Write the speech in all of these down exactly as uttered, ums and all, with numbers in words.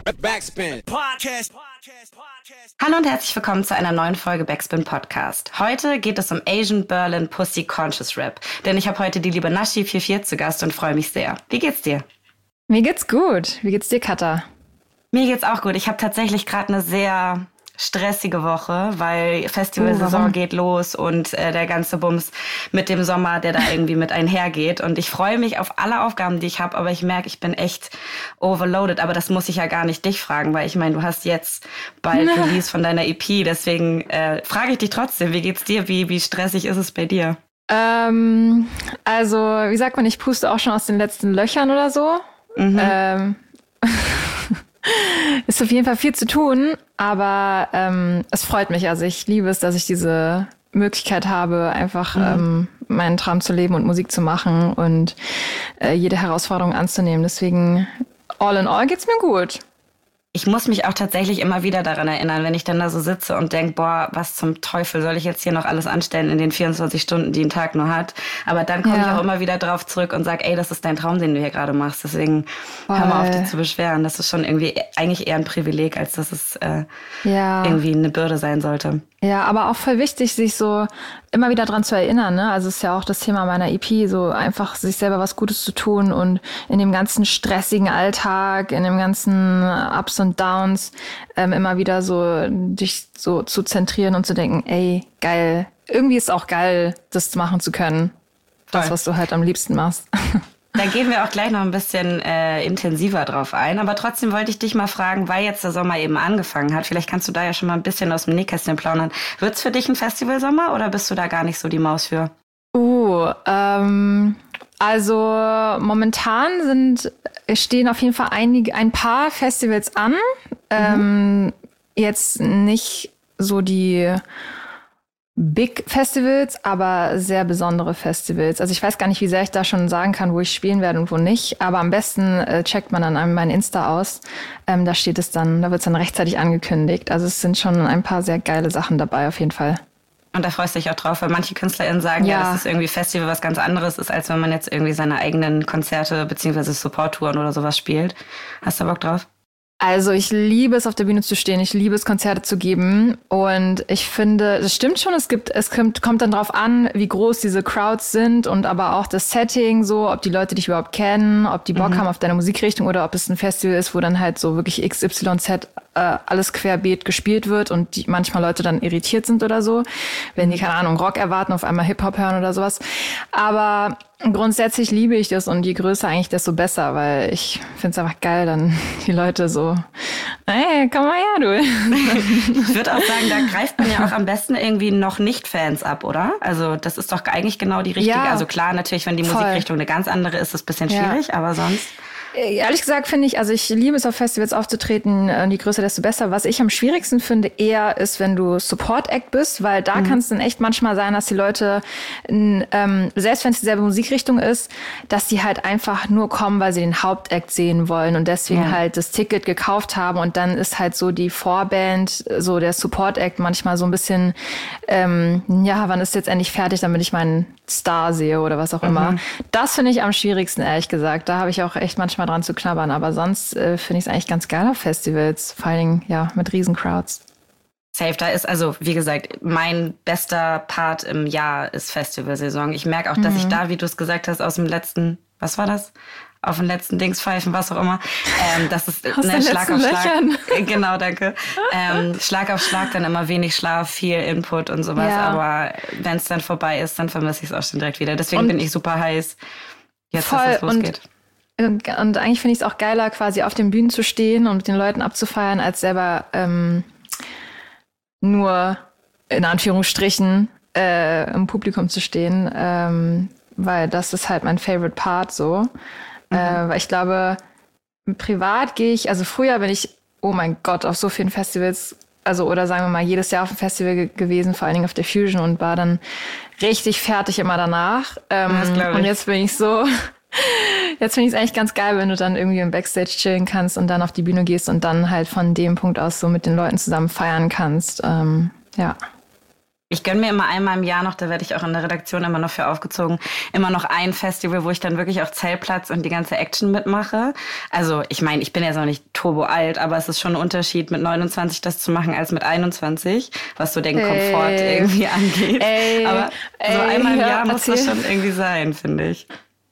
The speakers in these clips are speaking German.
Backspin Podcast. Hallo und herzlich willkommen zu einer neuen Folge Backspin Podcast. Heute geht es um Asian Berlin Pussy Conscious Rap, denn ich habe heute die liebe Nashi vier vier zu Gast und freue mich sehr. Wie geht's dir? Mir geht's gut. Wie geht's dir, Katha? Mir geht's auch gut. Ich habe tatsächlich gerade eine sehr stressige Woche, weil Festivalsaison oh, geht los und äh, der ganze Bums mit dem Sommer, der da irgendwie mit einhergeht. Und ich freue mich auf alle Aufgaben, die ich habe, aber ich merke, ich bin echt overloaded. Aber das muss ich ja gar nicht dich fragen, weil ich meine, du hast jetzt bald Release von deiner E P. Deswegen äh, frage ich dich trotzdem, wie geht's dir? Wie, wie stressig ist es bei dir? Ähm, also, wie sagt man, ich puste auch schon aus den letzten Löchern oder so. Mhm. Ähm, ist auf jeden Fall viel zu tun, aber ähm, es freut mich. Also ich liebe es, dass ich diese Möglichkeit habe, einfach mhm. ähm, meinen Traum zu leben und Musik zu machen und äh, jede Herausforderung anzunehmen. Deswegen, all in all geht's mir gut. Ich muss mich auch tatsächlich immer wieder daran erinnern, wenn ich dann da so sitze und denke, boah, was zum Teufel soll ich jetzt hier noch alles anstellen in den vierundzwanzig Stunden, die ein Tag nur hat. Aber dann komme ja. ich auch immer wieder drauf zurück und sage, ey, das ist dein Traum, den du hier gerade machst. Deswegen Voll. hör mal auf, dich zu beschweren. Das ist schon irgendwie eigentlich eher ein Privileg, als dass es äh, ja. irgendwie eine Bürde sein sollte. Ja, aber auch voll wichtig, sich so immer wieder dran zu erinnern, ne? Also es ist ja auch das Thema meiner E P, so einfach sich selber was Gutes zu tun und in dem ganzen stressigen Alltag, in dem ganzen Ups und Downs ähm, immer wieder so dich so zu zentrieren und zu denken, ey, geil. Irgendwie ist auch geil, das machen zu können. Das, Voll. was du halt am liebsten machst. Da gehen wir auch gleich noch ein bisschen äh, intensiver drauf ein. Aber trotzdem wollte ich dich mal fragen, weil jetzt der Sommer eben angefangen hat. Vielleicht kannst du da ja schon mal ein bisschen aus dem Nähkästchen plaudern. Wird's für dich ein Festivalsommer oder bist du da gar nicht so die Maus für? Uh, ähm, also momentan sind stehen auf jeden Fall einige, ein paar Festivals an. Mhm. Ähm, jetzt nicht so die Big Festivals, aber sehr besondere Festivals. Also ich weiß gar nicht, wie sehr ich da schon sagen kann, wo ich spielen werde und wo nicht. Aber am besten äh, checkt man dann mein Insta aus. Ähm, da steht es dann, da wird es dann rechtzeitig angekündigt. Also es sind schon ein paar sehr geile Sachen dabei auf jeden Fall. Und da freust du dich auch drauf, weil manche KünstlerInnen sagen, ja, ja dass das irgendwie Festival was ganz anderes ist, als wenn man jetzt irgendwie seine eigenen Konzerte beziehungsweise Support-Touren oder sowas spielt. Hast du Bock drauf? Also ich liebe es, auf der Bühne zu stehen. Ich liebe es, Konzerte zu geben. Und ich finde, das stimmt schon, es gibt, es kommt, kommt dann drauf an, wie groß diese Crowds sind und aber auch das Setting so, ob die Leute dich überhaupt kennen, ob die Bock mhm. haben auf deine Musikrichtung oder ob es ein Festival ist, wo dann halt so wirklich X Y Z äh, alles querbeet gespielt wird und die manchmal Leute dann irritiert sind oder so, wenn die, keine Ahnung, Rock erwarten, auf einmal Hip-Hop hören oder sowas. Aber grundsätzlich liebe ich das und je größer eigentlich, desto besser, weil ich finde es einfach geil, dann die Leute so, hey, komm mal her, du. Ich würde auch sagen, da greift man ja auch am besten irgendwie noch nicht Fans ab, oder? Also das ist doch eigentlich genau die richtige, ja, also klar, natürlich, wenn die voll. Musikrichtung eine ganz andere ist, ist es ein bisschen schwierig, ja. aber sonst... Ehrlich gesagt finde ich, also ich liebe es, auf Festivals aufzutreten, je größer, desto besser. Was ich am schwierigsten finde eher ist, wenn du Support-Act bist, weil da mhm. kann es dann echt manchmal sein, dass die Leute, ähm, selbst wenn es dieselbe Musikrichtung ist, dass die halt einfach nur kommen, weil sie den Hauptact sehen wollen und deswegen ja. halt das Ticket gekauft haben und dann ist halt so die Vorband, so der Support-Act manchmal so ein bisschen, ähm, ja, wann ist jetzt endlich fertig, damit ich meinen Star sehe oder was auch mhm. immer. Das finde ich am schwierigsten, ehrlich gesagt. Da habe ich auch echt manchmal dran zu knabbern, aber sonst äh, finde ich es eigentlich ganz geil auf Festivals, vor allen Dingen ja mit riesen Crowds. Safe, da ist also, wie gesagt, mein bester Part im Jahr ist Festivalsaison. Ich merke auch, dass mhm. ich da, wie du es gesagt hast, aus dem letzten, was war das? Auf den letzten Dings pfeifen, was auch immer. Ähm, das ist ne, Schlag auf Schlag. Löchern. Genau, danke. Ähm, Schlag auf Schlag, dann immer wenig Schlaf, viel Input und sowas. Ja. Aber wenn es dann vorbei ist, dann vermisse ich es auch schon direkt wieder. Deswegen und bin ich super heiß, jetzt, voll, dass es losgeht. Und, und eigentlich finde ich es auch geiler, quasi auf den Bühnen zu stehen und mit den Leuten abzufeiern, als selber ähm, nur in Anführungsstrichen äh, im Publikum zu stehen. Ähm, weil das ist halt mein Favorite Part so. Mhm. Äh, weil ich glaube, privat gehe ich, also früher bin ich, oh mein Gott, auf so vielen Festivals, also oder sagen wir mal jedes Jahr auf dem Festival ge- gewesen, vor allen Dingen auf der Fusion und war dann richtig fertig immer danach. Ähm, das glaub ich. Und jetzt bin ich so, jetzt finde ich es eigentlich ganz geil, wenn du dann irgendwie im Backstage chillen kannst und dann auf die Bühne gehst und dann halt von dem Punkt aus so mit den Leuten zusammen feiern kannst. Ähm, ja. Ich gönne mir immer einmal im Jahr noch, da werde ich auch in der Redaktion immer noch für aufgezogen, immer noch ein Festival, wo ich dann wirklich auf Zeltplatz und die ganze Action mitmache. Also ich meine, ich bin jetzt noch nicht turbo alt, aber es ist schon ein Unterschied, mit neunundzwanzig das zu machen, als mit einundzwanzig, was so den ey. Komfort irgendwie angeht. Ey. Aber ey. so einmal im Jahr ja, muss das schon irgendwie sein, finde ich.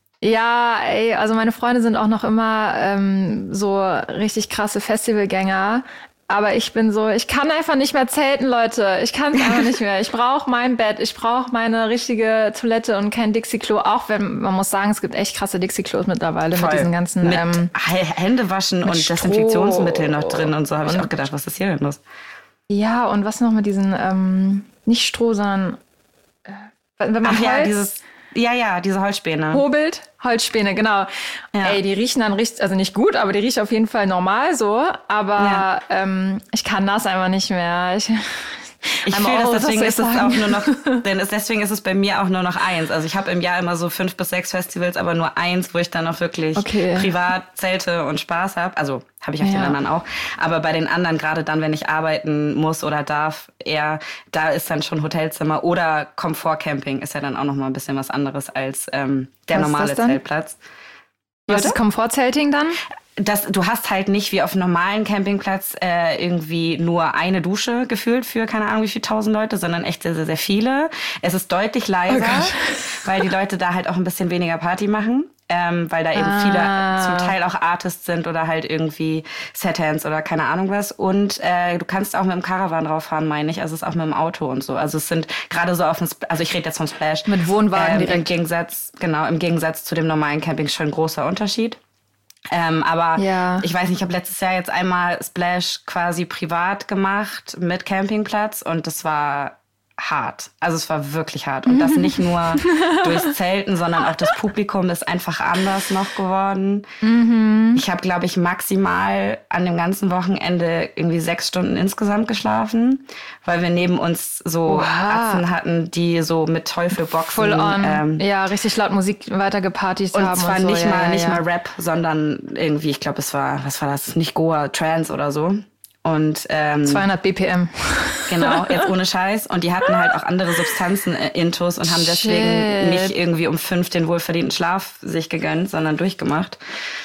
Ja, ey, also meine Freunde sind auch noch immer ähm, so richtig krasse Festivalgänger. Aber ich bin so, ich kann einfach nicht mehr zelten, Leute. Ich kann es einfach nicht mehr. Ich brauche mein Bett, ich brauche meine richtige Toilette und kein Dixie-Klo. Auch wenn, man muss sagen, es gibt echt krasse Dixie-Klos mittlerweile. Voll. Mit diesen ganzen... Mit ähm, Händewaschen und Stroh. Desinfektionsmittel noch drin und so. Habe ich auch gedacht, was ist hier denn los? Ja, und was noch mit diesen, ähm, nicht Stroh, sondern... Äh, wenn man Ach Holz, ja, dieses... Ja, ja, diese Holzspäne. Hobelt, Holzspäne, genau. Ja. Ey, die riechen dann richtig, also nicht gut, aber die riechen auf jeden Fall normal so. Aber ja. ähm, ich kann das einfach nicht mehr. Ich, ich fühle das, deswegen ist es auch nur noch, denn es, deswegen ist es bei mir auch nur noch eins. Also ich habe im Jahr immer so fünf bis sechs Festivals, aber nur eins, wo ich dann auch wirklich okay. privat zelte und Spaß habe. Also habe ich auf ja. den anderen auch. Aber bei den anderen, gerade dann, wenn ich arbeiten muss oder darf, eher, da ist dann schon Hotelzimmer oder Komfortcamping ist ja dann auch noch mal ein bisschen was anderes als ähm, der was normale Zeltplatz. Was ist Komfortzelting dann? Das, du hast halt nicht wie auf einem normalen Campingplatz äh, irgendwie nur eine Dusche gefühlt für keine Ahnung wie viele tausend Leute, sondern echt sehr, sehr, sehr viele. Es ist deutlich leiser, oh weil die Leute da halt auch ein bisschen weniger Party machen, ähm, weil da eben ah. viele zum Teil auch Artists sind oder halt irgendwie Sethands oder keine Ahnung was. Und äh, du kannst auch mit dem Caravan drauffahren, meine ich. Also es ist auch mit dem Auto und so. Also es sind gerade so auf dem, Sp- also ich rede jetzt vom Splash. Mit Wohnwagen ähm, direkt. Im Gegensatz, genau, im Gegensatz zu dem normalen Camping schon ein großer Unterschied. Ähm, aber ja. ich weiß nicht, ich habe letztes Jahr jetzt einmal Splash quasi privat gemacht mit Campingplatz und das war hart. Also es war wirklich hart. Und das nicht nur durchs Zelten, sondern auch das Publikum ist einfach anders noch geworden. Mhm. Ich habe, glaube ich, maximal an dem ganzen Wochenende irgendwie sechs Stunden insgesamt geschlafen, weil wir neben uns so Atzen hatten, die so mit Teufelboxen... Full on. Ähm, ja, richtig laut Musik weitergepartyt haben. Und zwar und so. nicht, ja, mal, ja, nicht ja. mal Rap, sondern irgendwie, ich glaube, es war, was war das? Nicht Goa, Trance oder so. Und ähm, zweihundert B P M. Genau, jetzt ohne Scheiß. Und die hatten halt auch andere Substanzen äh, intus und haben deswegen Shit. nicht irgendwie um fünf den wohlverdienten Schlaf sich gegönnt, sondern durchgemacht.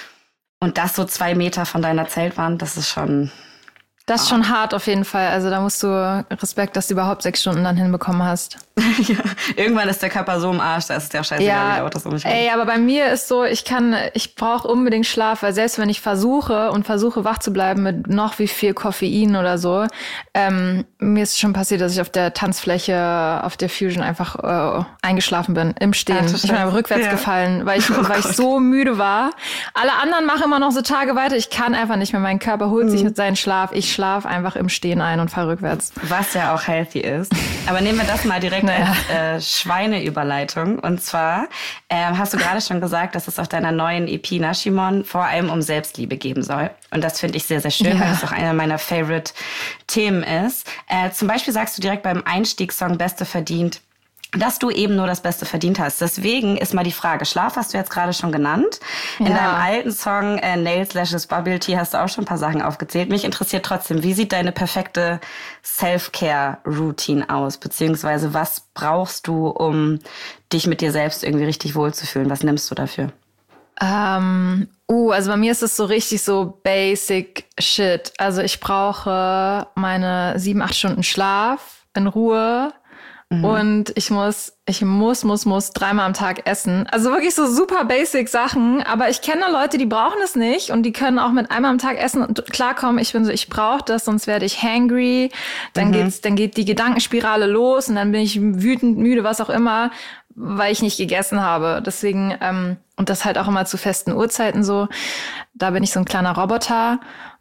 Und das so zwei Meter von deiner Zeltwand, das ist schon... Das ist schon hart auf jeden Fall. Also da musst du Respekt, dass du überhaupt sechs Stunden dann hinbekommen hast. Ja, irgendwann ist der Körper so im Arsch, da ist es ja scheißegal, ja, wie laut das umschlägt. Ey, aber bei mir ist so, ich kann, ich brauche unbedingt Schlaf, weil selbst wenn ich versuche und versuche wach zu bleiben mit noch wie viel Koffein oder so, ähm, mir ist schon passiert, dass ich auf der Tanzfläche, auf der Fusion einfach äh, eingeschlafen bin, im Stehen. Ja, ich bin aber rückwärts ja. gefallen, weil ich, oh weil ich so müde war. Alle anderen machen immer noch so Tage weiter. Ich kann einfach nicht mehr. Mein Körper holt mhm. sich mit seinem Schlaf. Ich schlaf einfach im Stehen ein und fahr rückwärts. Was ja auch healthy ist. Aber nehmen wir das mal direkt naja. als äh, Schweineüberleitung. Und zwar äh, hast du gerade schon gesagt, dass es auf deiner neuen E P Nashimon vor allem um Selbstliebe geben soll. Und das finde ich sehr, sehr schön, ja. weil das auch einer meiner Favorite-Themen ist. Äh, zum Beispiel sagst du direkt beim Einstiegssong Beste verdient, dass du eben nur das Beste verdient hast. Deswegen ist mal die Frage, Schlaf hast du jetzt gerade schon genannt. Ja. In deinem alten Song äh, Nails, Lashes, Bubble Tea hast du auch schon ein paar Sachen aufgezählt. Mich interessiert trotzdem, wie sieht deine perfekte Self-Care-Routine aus? Beziehungsweise was brauchst du, um dich mit dir selbst irgendwie richtig wohlzufühlen? Was nimmst du dafür? Ähm, uh, also bei mir ist es so richtig so basic shit. Also ich brauche meine sieben, acht Stunden Schlaf in Ruhe. Und ich muss, ich muss, muss, muss dreimal am Tag essen. Also wirklich so super basic Sachen. Aber ich kenne Leute, die brauchen es nicht und die können auch mit einmal am Tag essen und klarkommen. Ich bin so, ich brauche das, sonst werde ich hangry. Dann mhm. geht's, dann geht die Gedankenspirale los und dann bin ich wütend, müde, was auch immer, weil ich nicht gegessen habe. Deswegen, ähm, und das halt auch immer zu festen Uhrzeiten so. Da bin ich so ein kleiner Roboter.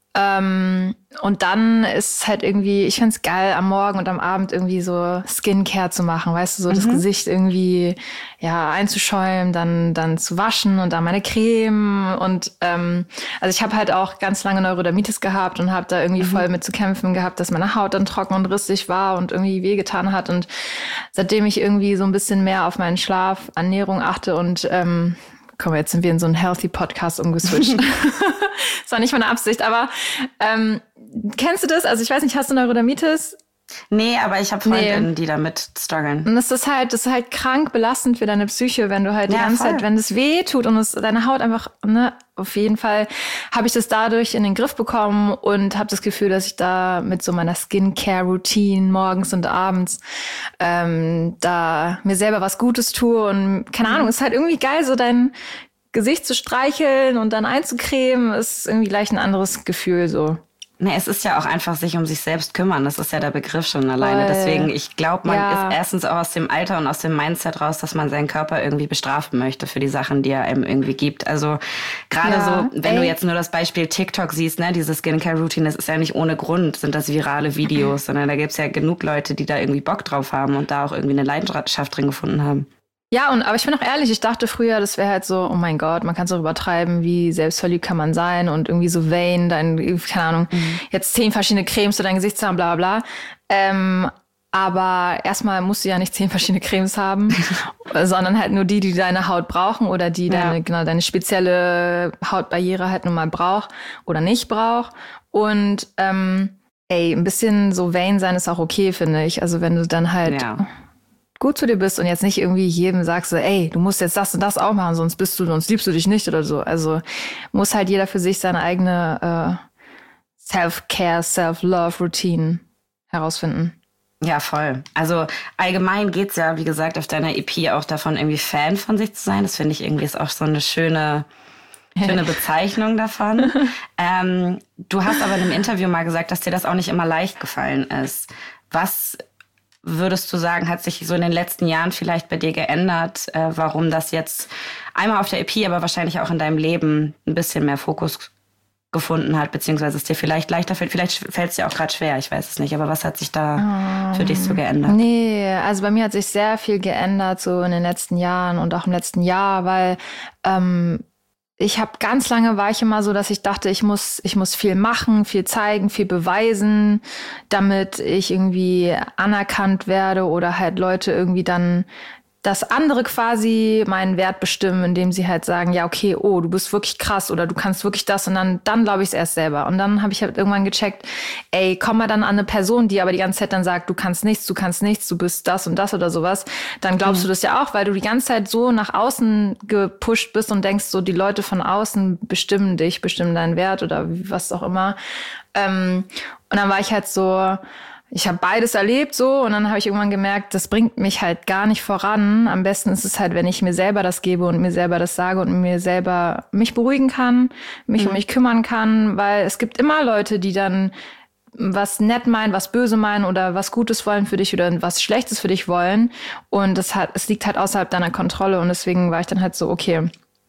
Ähm, und dann ist es halt irgendwie, ich find's geil, am Morgen und am Abend irgendwie so Skincare zu machen, weißt du, so mhm. das Gesicht irgendwie, ja, einzuschäumen, dann, dann zu waschen und dann meine Creme und, ähm, also ich habe halt auch ganz lange Neurodermitis gehabt und habe da irgendwie mhm. voll mit zu kämpfen gehabt, dass meine Haut dann trocken und rissig war und irgendwie wehgetan hat und seitdem ich irgendwie so ein bisschen mehr auf meinen Schlaf, Ernährung achte und, ähm, komm, jetzt sind wir in so einen Healthy-Podcast umgeswitcht. Das war nicht meine Absicht, aber ähm, kennst du das? Also ich weiß nicht, hast du Neurodermitis? Nee, aber ich habe Freundinnen, Nee. die damit strugglen. Und das ist halt, das ist halt krank belastend für deine Psyche, wenn du halt die Ja, ganze voll. Zeit, wenn es weh tut und es deine Haut einfach, ne, auf jeden Fall habe ich das dadurch in den Griff bekommen und habe das Gefühl, dass ich da mit so meiner Skincare-Routine morgens und abends ähm, da mir selber was Gutes tue und keine Ahnung, ist halt irgendwie geil, so dein Gesicht zu streicheln und dann einzucremen, ist irgendwie gleich ein anderes Gefühl so. Nee, es ist ja auch einfach sich um sich selbst kümmern. Das ist ja der Begriff schon alleine. Voll. Deswegen, ich glaube, man Ja. ist erstens auch aus dem Alter und aus dem Mindset raus, dass man seinen Körper irgendwie bestrafen möchte für die Sachen, die er einem irgendwie gibt. Also gerade Ja, so, wenn ey. du jetzt nur das Beispiel TikTok siehst, ne, diese Skincare-Routine, das ist ja nicht ohne Grund, sind das virale Videos, sondern da gibt's ja genug Leute, die da irgendwie Bock drauf haben und da auch irgendwie eine Leidenschaft drin gefunden haben. Ja, und aber ich bin auch ehrlich, ich dachte früher, das wäre halt so, oh mein Gott, man kann es auch übertreiben, wie selbstverliebt kann man sein und irgendwie so vain, dein, keine Ahnung, Mhm. jetzt zehn verschiedene Cremes für dein Gesicht zu haben, bla bla bla. Ähm, aber erstmal musst du ja nicht zehn verschiedene Cremes haben, sondern halt nur die, die deine Haut brauchen oder die Ja. deine, genau, deine spezielle Hautbarriere halt nun mal braucht oder nicht braucht. Und ähm, ey, ein bisschen so vain sein ist auch okay, finde ich. Also wenn du dann halt Ja. gut zu dir bist und jetzt nicht irgendwie jedem sagst, so, ey, du musst jetzt das und das auch machen, sonst bist du, sonst liebst du dich nicht oder so. Also muss halt jeder für sich seine eigene äh, Self-Care, Self-Love-Routine herausfinden. Ja, voll. Also allgemein geht's ja, wie gesagt, auf deiner E P auch davon, irgendwie Fan von sich zu sein. Das finde ich irgendwie ist auch so eine schöne, schöne Bezeichnung davon. ähm, du hast aber in einem Interview mal gesagt, dass dir das auch nicht immer leicht gefallen ist. Was würdest du sagen, hat sich so in den letzten Jahren vielleicht bei dir geändert, äh, warum das jetzt einmal auf der E P, aber wahrscheinlich auch in deinem Leben ein bisschen mehr Fokus gefunden hat, beziehungsweise es dir vielleicht leichter fällt. Vielleicht fällt es dir auch gerade schwer, ich weiß es nicht. Aber was hat sich da für dich so geändert? Nee, also bei mir hat sich sehr viel geändert so in den letzten Jahren und auch im letzten Jahr, weil ähm, ich habe ganz lange war ich immer so, dass ich dachte, ich muss ich muss viel machen, viel zeigen, viel beweisen, damit ich irgendwie anerkannt werde oder halt Leute irgendwie dann dass andere quasi meinen Wert bestimmen, indem sie halt sagen, ja, okay, oh, du bist wirklich krass oder du kannst wirklich das und dann dann glaube ich es erst selber. Und dann habe ich halt irgendwann gecheckt, ey, komm mal dann an eine Person, die aber die ganze Zeit dann sagt, du kannst nichts, du kannst nichts, du bist das und das oder sowas, dann glaubst mhm. du das ja auch, weil du die ganze Zeit so nach außen gepusht bist und denkst so, die Leute von außen bestimmen dich, bestimmen deinen Wert oder was auch immer. Ähm, und dann war ich halt so, ich habe beides erlebt so und dann habe ich irgendwann gemerkt, das bringt mich halt gar nicht voran. Am besten ist es halt, wenn ich mir selber das gebe und mir selber das sage und mir selber mich beruhigen kann, mich mhm. um mich kümmern kann, weil es gibt immer Leute, die dann was nett meinen, was böse meinen oder was Gutes wollen für dich oder was Schlechtes für dich wollen und das hat, es liegt halt außerhalb deiner Kontrolle und deswegen war ich dann halt so, okay,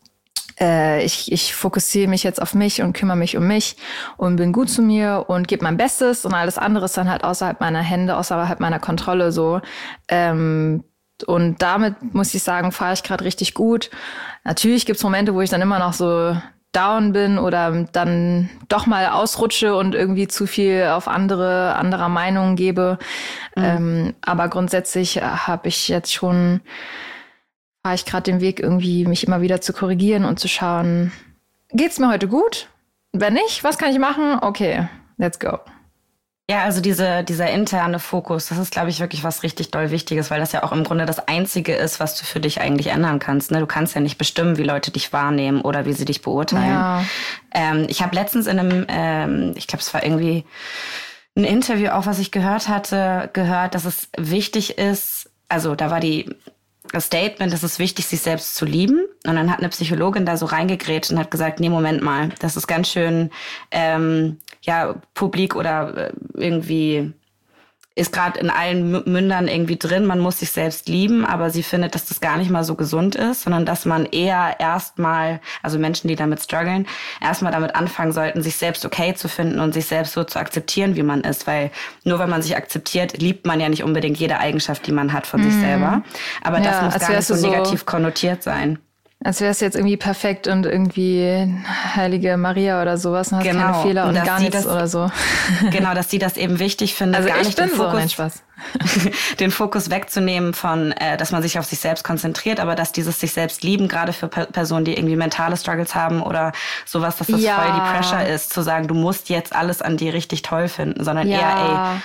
Ich, ich fokussiere mich jetzt auf mich und kümmere mich um mich und bin gut zu mir und gebe mein Bestes und alles andere ist dann halt außerhalb meiner Hände, außerhalb meiner Kontrolle so. Ähm, und damit muss ich sagen, fahre ich gerade richtig gut. Natürlich gibt's Momente, wo ich dann immer noch so down bin oder dann doch mal ausrutsche und irgendwie zu viel auf andere anderer Meinungen gebe. Mhm. Ähm, aber grundsätzlich habe ich jetzt schon fahre ich gerade den Weg, irgendwie mich immer wieder zu korrigieren und zu schauen, geht's mir heute gut? Wenn nicht, was kann ich machen? Okay, let's go. Ja, also diese, dieser interne Fokus, das ist, glaube ich, wirklich was richtig doll Wichtiges, weil das ja auch im Grunde das Einzige ist, was du für dich eigentlich ändern kannst. Ne? Du kannst ja nicht bestimmen, wie Leute dich wahrnehmen oder wie sie dich beurteilen. Ja. Ähm, ich habe letztens in einem, ähm, ich glaube, es war irgendwie ein Interview auch, was ich gehört hatte, gehört, dass es wichtig ist, also da war die das Statement, es ist wichtig, sich selbst zu lieben. Und dann hat eine Psychologin da so reingegrätscht und hat gesagt, nee, Moment mal, das ist ganz schön, ähm, ja, publik oder irgendwie ist gerade in allen Mündern irgendwie drin, man muss sich selbst lieben, aber sie findet, dass das gar nicht mal so gesund ist, sondern dass man eher erstmal, also Menschen, die damit strugglen, erstmal damit anfangen sollten, sich selbst okay zu finden und sich selbst so zu akzeptieren, wie man ist, weil nur wenn man sich akzeptiert, liebt man ja nicht unbedingt jede Eigenschaft, die man hat von mm. sich selber, aber ja, das muss gar nicht so negativ konnotiert sein. Als wäre es jetzt irgendwie perfekt und irgendwie heilige Maria oder sowas und hast genau. keine Fehler und, und gar nichts das, oder so. Genau, dass sie das eben wichtig findet, also gar ich nicht bin den Fokus, so, nein, Spaß. den Fokus wegzunehmen von, äh, dass man sich auf sich selbst konzentriert, aber dass dieses sich selbst lieben, gerade für P- Personen, die irgendwie mentale Struggles haben oder sowas, dass das ja. voll die Pressure ist, zu sagen, du musst jetzt alles an dir richtig toll finden, sondern ja. eher, ey,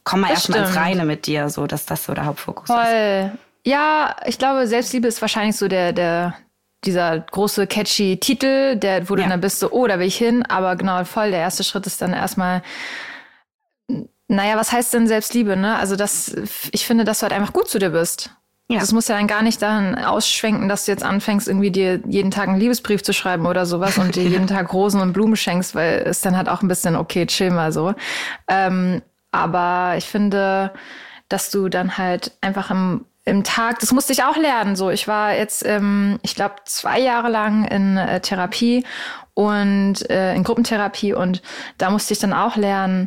komm mal Das erstmal ins stimmt. Reine mit dir, so, dass das so der Hauptfokus ist. Voll. Ja, ich glaube, Selbstliebe ist wahrscheinlich so der, der, dieser große catchy Titel, der, wo du Ja. dann bist, so, oh, da will ich hin. Aber genau, voll, der erste Schritt ist dann erstmal, naja, was heißt denn Selbstliebe, ne? Also das, ich finde, dass du halt einfach gut zu dir bist. Ja. Das muss ja dann gar nicht dahin ausschwenken, dass du jetzt anfängst, irgendwie dir jeden Tag einen Liebesbrief zu schreiben oder sowas und dir jeden Tag Rosen und Blumen schenkst, weil es dann halt auch ein bisschen, okay, chill mal so. Ähm, aber ich finde, dass du dann halt einfach im Im Tag, das musste ich auch lernen. So, ich war jetzt, ähm, ich glaube, zwei Jahre lang in äh, Therapie und äh, in Gruppentherapie und da musste ich dann auch lernen,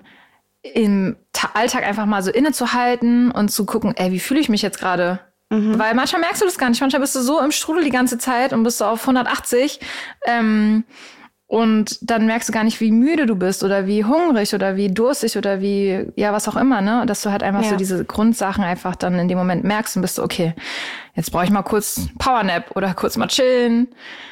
im Ta- Alltag einfach mal so innezuhalten und zu gucken, ey, wie fühle ich mich jetzt gerade? Mhm. Weil manchmal merkst du das gar nicht. Manchmal bist du so im Strudel die ganze Zeit und bist so auf hundertachtzig. Ähm, Und dann merkst du gar nicht, wie müde du bist oder wie hungrig oder wie durstig oder wie, ja, was auch immer, ne? Dass du halt einfach Ja. so diese Grundsachen einfach dann in dem Moment merkst und bist so, okay, jetzt brauche ich mal kurz Powernap oder kurz mal chillen.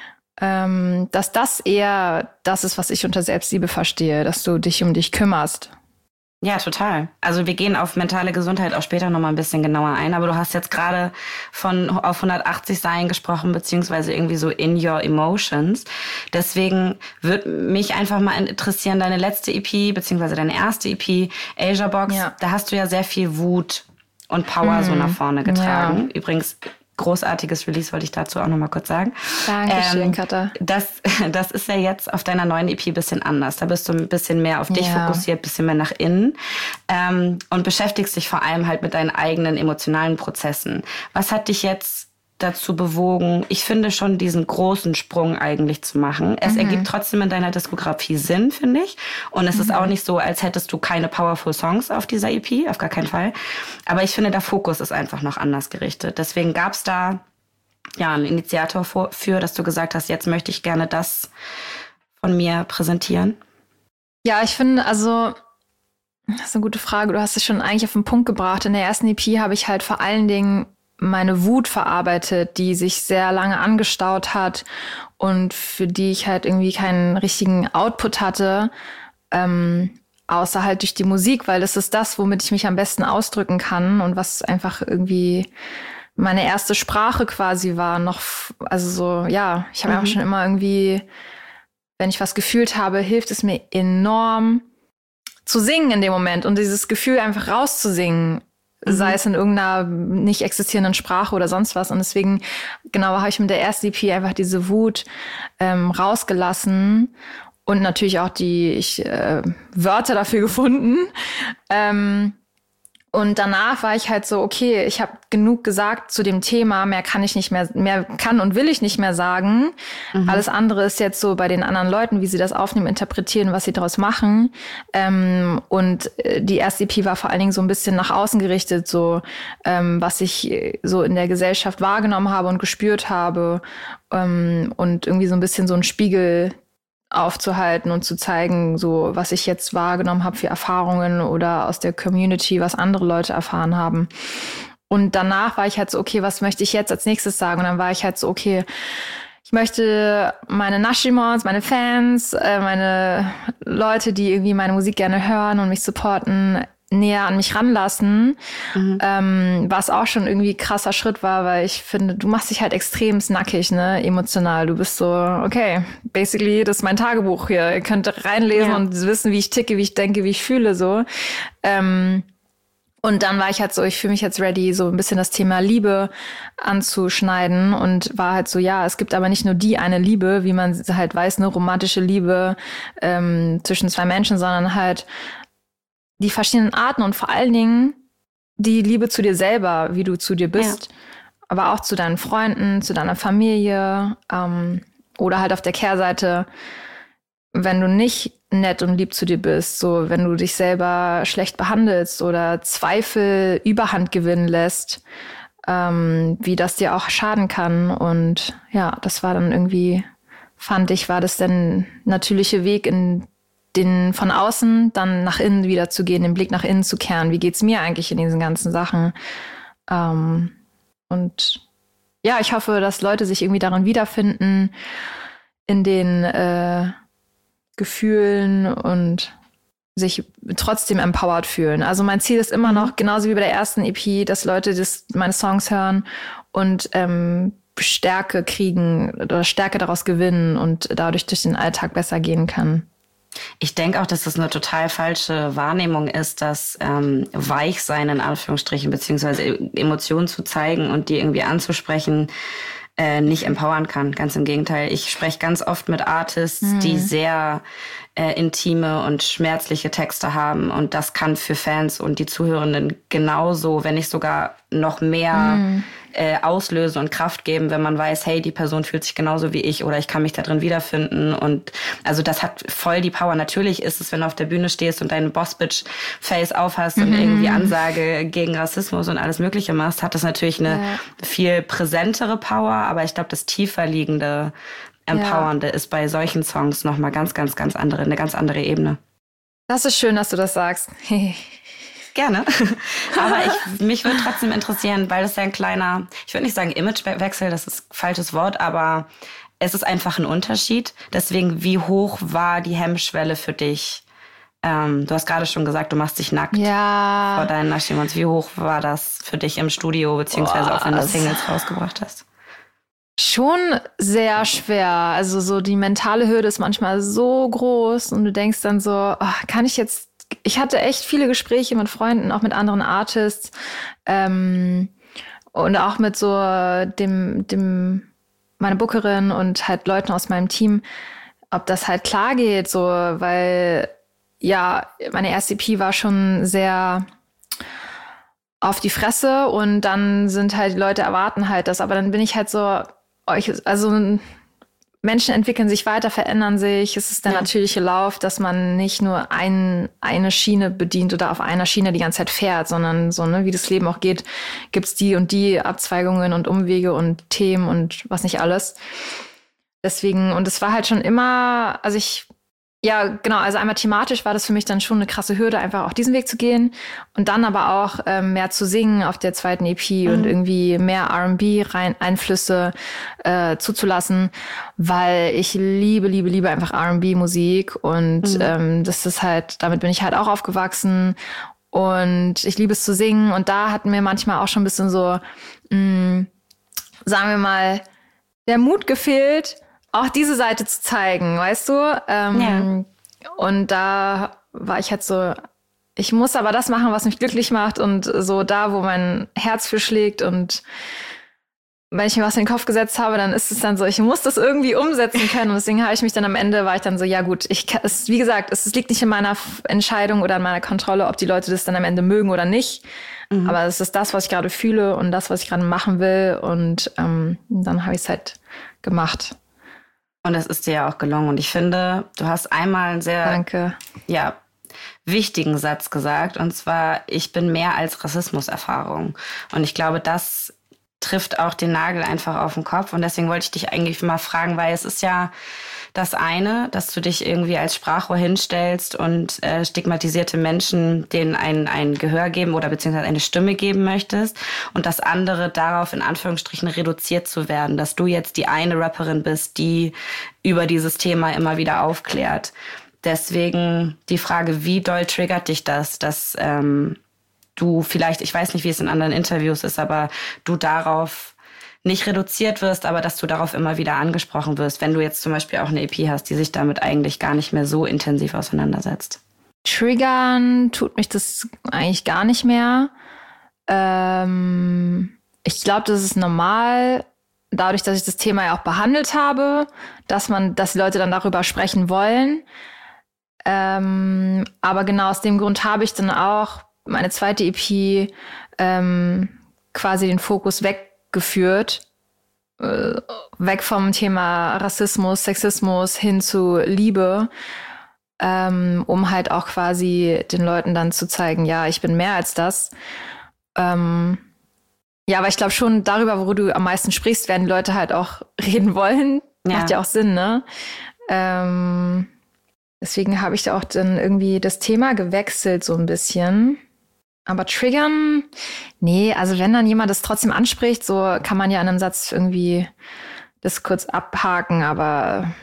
Ähm, dass das eher das ist, was ich unter Selbstliebe verstehe, dass du dich um dich kümmerst. Ja, total. Also wir gehen auf mentale Gesundheit auch später nochmal ein bisschen genauer ein, aber du hast jetzt gerade von auf hundertachtzig sein gesprochen, beziehungsweise irgendwie so in your emotions. Deswegen würde mich einfach mal interessieren, deine letzte E P, beziehungsweise deine erste E P, Asia Box, Ja. da hast du ja sehr viel Wut und Power Hm. so nach vorne getragen. Ja. Übrigens, großartiges Release, wollte ich dazu auch nochmal kurz sagen. Dankeschön, Ähm, Katha. Das, das ist ja jetzt auf deiner neuen E P ein bisschen anders. Da bist du ein bisschen mehr auf dich Ja. fokussiert, ein bisschen mehr nach innen ähm, und beschäftigst dich vor allem halt mit deinen eigenen emotionalen Prozessen. Was hat dich jetzt dazu bewogen, ich finde schon diesen großen Sprung eigentlich zu machen? Es Mhm. ergibt trotzdem in deiner Diskografie Sinn, finde ich. Und es Mhm. ist auch nicht so, als hättest du keine powerful Songs auf dieser E P, auf gar keinen Fall. Aber ich finde, der Fokus ist einfach noch anders gerichtet. Deswegen gab es da ja einen Initiator für, für, dass du gesagt hast, jetzt möchte ich gerne das von mir präsentieren. Ja, ich finde, also, das ist eine gute Frage. Du hast es schon eigentlich auf den Punkt gebracht. In der ersten E P habe ich halt vor allen Dingen meine Wut verarbeitet, die sich sehr lange angestaut hat und für die ich halt irgendwie keinen richtigen Output hatte, ähm, außer halt durch die Musik, weil das ist das, womit ich mich am besten ausdrücken kann und was einfach irgendwie meine erste Sprache quasi war. Noch, f- also so, ja, ich habe Mhm. einfach schon immer irgendwie, wenn ich was gefühlt habe, hilft es mir enorm zu singen in dem Moment und dieses Gefühl einfach rauszusingen. Mhm. Sei es in irgendeiner nicht existierenden Sprache oder sonst was. Und deswegen, genau, habe ich mit der ersten E P einfach diese Wut ähm, rausgelassen und natürlich auch die ich, äh, Wörter dafür gefunden. Ähm, und danach war ich halt so, okay, ich habe genug gesagt zu dem Thema, mehr kann ich nicht mehr, mehr kann und will ich nicht mehr sagen. Mhm. Alles andere ist jetzt so bei den anderen Leuten, wie sie das aufnehmen, interpretieren, was sie daraus machen. Ähm, und die erste E P war vor allen Dingen so ein bisschen nach außen gerichtet, so ähm, was ich so in der Gesellschaft wahrgenommen habe und gespürt habe. Ähm, und irgendwie so ein bisschen so ein Spiegel aufzuhalten und zu zeigen, so was ich jetzt wahrgenommen habe für Erfahrungen oder aus der Community, was andere Leute erfahren haben. Und danach war ich halt so, okay, was möchte ich jetzt als nächstes sagen? Und dann war ich halt so, okay, ich möchte meine Nashimons, meine Fans, äh, meine Leute, die irgendwie meine Musik gerne hören und mich supporten, näher an mich ranlassen, mhm. ähm, was auch schon irgendwie krasser Schritt war, weil ich finde, du machst dich halt extrem snackig, ne, emotional. Du bist so, okay, basically, das ist mein Tagebuch hier. Ihr könnt reinlesen ja. und wissen, wie ich ticke, wie ich denke, wie ich fühle, so. Ähm, und dann war ich halt so, ich fühle mich jetzt ready, so ein bisschen das Thema Liebe anzuschneiden und war halt so, ja, es gibt aber nicht nur die eine Liebe, wie man halt weiß, eine romantische Liebe ähm, zwischen zwei Menschen, sondern halt die verschiedenen Arten und vor allen Dingen die Liebe zu dir selber, wie du zu dir bist, ja. aber auch zu deinen Freunden, zu deiner Familie ähm, oder halt auf der Kehrseite, wenn du nicht nett und lieb zu dir bist, so wenn du dich selber schlecht behandelst oder Zweifel Überhand gewinnen lässt, ähm, wie das dir auch schaden kann. Und ja, das war dann irgendwie, fand ich, war das der natürliche Weg in den von außen dann nach innen wieder zu gehen, den Blick nach innen zu kehren. Wie geht's mir eigentlich in diesen ganzen Sachen? Ähm, und ja, ich hoffe, dass Leute sich irgendwie darin wiederfinden, in den äh, Gefühlen und sich trotzdem empowered fühlen. Also mein Ziel ist immer noch, genauso wie bei der ersten E P, dass Leute das, meine Songs hören und ähm, Stärke kriegen oder Stärke daraus gewinnen und dadurch durch den Alltag besser gehen kann. Ich denke auch, dass das eine total falsche Wahrnehmung ist, dass ähm, weich sein in Anführungsstrichen, beziehungsweise Emotionen zu zeigen und die irgendwie anzusprechen, äh, nicht empowern kann. Ganz im Gegenteil. Ich spreche ganz oft mit Artists, mhm. die sehr äh, intime und schmerzliche Texte haben. Und das kann für Fans und die Zuhörenden genauso, wenn nicht sogar noch mehr mhm. äh, auslösen und Kraft geben, wenn man weiß, hey, die Person fühlt sich genauso wie ich oder ich kann mich da drin wiederfinden. Und also das hat voll die Power. Natürlich ist es, wenn du auf der Bühne stehst und deinen Boss-Bitch-Face aufhast mhm. und irgendwie Ansage gegen Rassismus und alles Mögliche machst, hat das natürlich eine ja. viel präsentere Power. Aber ich glaube, das tiefer liegende Empowernde ja. ist bei solchen Songs nochmal ganz, ganz, ganz andere, eine ganz andere Ebene. Das ist schön, dass du das sagst. Gerne. Aber ich, mich würde trotzdem interessieren, weil das ja ein kleiner, ich würde nicht sagen Imagewechsel, das ist ein falsches Wort, aber es ist einfach ein Unterschied. Deswegen, wie hoch war die Hemmschwelle für dich? Ähm, du hast gerade schon gesagt, du machst dich nackt ja. vor deinen Naschimons. Wie hoch war das für dich im Studio, beziehungsweise Boah, auch wenn du Singles rausgebracht hast? Schon sehr schwer. Also so die mentale Hürde ist manchmal so groß und du denkst dann so, oh, kann ich jetzt, ich hatte echt viele Gespräche mit Freunden, auch mit anderen Artists ähm, und auch mit so dem, dem, meine Bookerin und halt Leuten aus meinem Team, ob das halt klar geht, so, weil ja, meine erste E P war schon sehr auf die Fresse und dann sind halt die Leute erwarten halt das, aber dann bin ich halt so, also Menschen entwickeln sich weiter, verändern sich. Es ist der ja. natürliche Lauf, dass man nicht nur ein, eine Schiene bedient oder auf einer Schiene die ganze Zeit fährt, sondern so, ne, wie das Leben auch geht, gibt's die und die Abzweigungen und Umwege und Themen und was nicht alles. Deswegen, und es war halt schon immer, also ich, ja, genau, also einmal thematisch war das für mich dann schon eine krasse Hürde, einfach auch diesen Weg zu gehen und dann aber auch ähm, mehr zu singen auf der zweiten E P mhm. und irgendwie mehr R and B rein Einflüsse äh, zuzulassen, weil ich liebe, liebe, liebe einfach R and B Musik und mhm. ähm, das ist halt, damit bin ich halt auch aufgewachsen und ich liebe es zu singen und da hat mir manchmal auch schon ein bisschen so, mh, sagen wir mal, der Mut gefehlt, auch diese Seite zu zeigen, weißt du? Ähm, ja. Und da war ich halt so, ich muss aber das machen, was mich glücklich macht und so da, wo mein Herz für schlägt und wenn ich mir was in den Kopf gesetzt habe, dann ist es dann so, ich muss das irgendwie umsetzen können und deswegen habe ich mich dann am Ende, war ich dann so, ja gut, ich kann, es, wie gesagt, es, es liegt nicht in meiner Entscheidung oder in meiner Kontrolle, ob die Leute das dann am Ende mögen oder nicht, mhm. aber es ist das, was ich gerade fühle und das, was ich gerade machen will und ähm, dann habe ich es halt gemacht. Und es ist dir ja auch gelungen. Und ich finde, du hast einmal einen sehr Danke. Ja, wichtigen Satz gesagt. Und zwar, ich bin mehr als Rassismuserfahrung. Und ich glaube, das trifft auch den Nagel einfach auf den Kopf. Und deswegen wollte ich dich eigentlich mal fragen, weil es ist ja das eine, dass du dich irgendwie als Sprachrohr hinstellst und äh, stigmatisierte Menschen denen ein, ein Gehör geben oder beziehungsweise eine Stimme geben möchtest. Und das andere, darauf in Anführungsstrichen reduziert zu werden, dass du jetzt die eine Rapperin bist, die über dieses Thema immer wieder aufklärt. Deswegen die Frage, wie doll triggert dich das, dass ähm, du vielleicht, ich weiß nicht, wie es in anderen Interviews ist, aber du darauf nicht reduziert wirst, aber dass du darauf immer wieder angesprochen wirst, wenn du jetzt zum Beispiel auch eine E P hast, die sich damit eigentlich gar nicht mehr so intensiv auseinandersetzt. Triggern tut mich das eigentlich gar nicht mehr. Ähm, ich glaube, das ist normal, dadurch, dass ich das Thema ja auch behandelt habe, dass man, dass die Leute dann darüber sprechen wollen. Ähm, aber genau aus dem Grund habe ich dann auch meine zweite E P ähm, quasi den Fokus weg geführt, äh, weg vom Thema Rassismus, Sexismus hin zu Liebe, ähm, um halt auch quasi den Leuten dann zu zeigen, ja, ich bin mehr als das. Ähm, ja, aber ich glaube schon, darüber, worüber du am meisten sprichst, werden die Leute halt auch reden wollen. Ja. Macht ja auch Sinn, ne? Ähm, deswegen habe ich da auch dann irgendwie das Thema gewechselt so ein bisschen. Aber triggern, nee, also wenn dann jemand das trotzdem anspricht, so kann man ja in einem Satz irgendwie das kurz abhaken, aber